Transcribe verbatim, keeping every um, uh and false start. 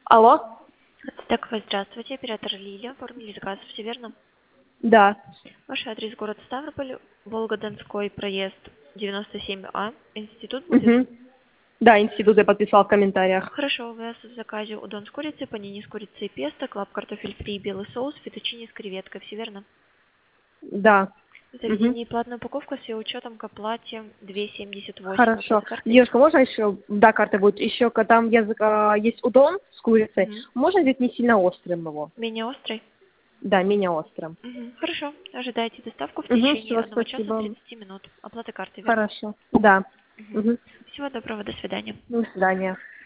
Алло? Так, вы здравствуйте, оператор Лилия, оформили заказ, все верно? Да. Ваш адрес город Ставрополь, Волго-Донской, проезд девяносто семь А, институт будет? Угу. Да, институт я подписал в комментариях. Хорошо, у вас в заказе удон с курицей, панини с курицей и песто, клаб картофель фри, белый соус, фетучини с креветкой, все верно? Да. В Угу. заведении платная упаковка с ее учетом к оплате две семьдесят восемь, Хорошо. оплата картой. Девушка, можно еще, да, карта будет, еще ка- там язык, а, есть удон с курицей, Мгм. можно ведь не сильно острым его? Менее острый? Да, менее острым. Мгм. Хорошо, ожидайте доставку в Угу, течение все, одного часа спасибо. тридцати минут. Оплата карты, верно? Хорошо. Да. Мгм. Угу. Всего доброго, до свидания. До свидания.